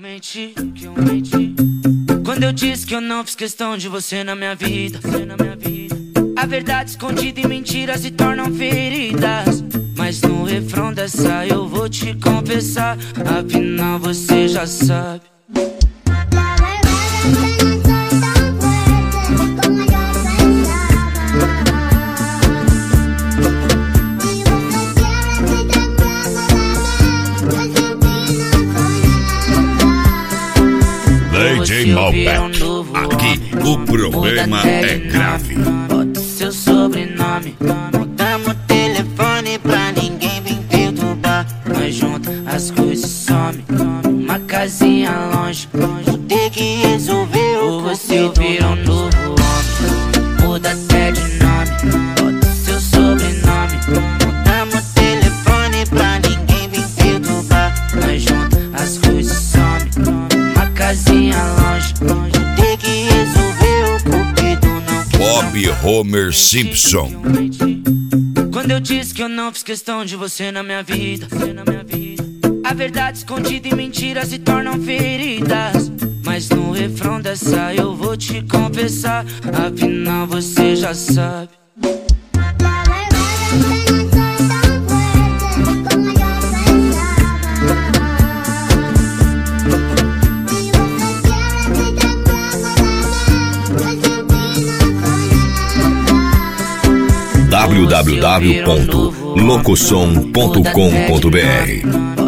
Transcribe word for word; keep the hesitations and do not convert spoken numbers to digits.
menti, que eu menti. Quando eu disse que eu não fiz questão de você na minha vida, você na minha vida. A verdade escondida em mentiras se tornam feridas. Mas no refrão dessa eu vou te confessar, afinal você já sabe. D J Malbec, aqui o problema é grave. Bota seu sobrenome, mudamos o telefone pra ninguém vir perturbar. Nós junta as coisas some, uma casinha longe. Vou ter que resolver o você vira um novo homem, muda até de nome. Bota seu sobrenome, mudamos o telefone pra ninguém vir perturbar. Nós junta as coisas some, uma casinha longe. Vou ter que resolver o cupido não quer. Bob Homer Simpson. Quando eu disse que eu não fiz questão de você na minha vida, você na minha vida. A verdade escondida em mentiras se tornam feridas. Mas no refrão dessa eu vou te confessar, afinal você já sabe. w w w ponto locosom ponto com ponto b r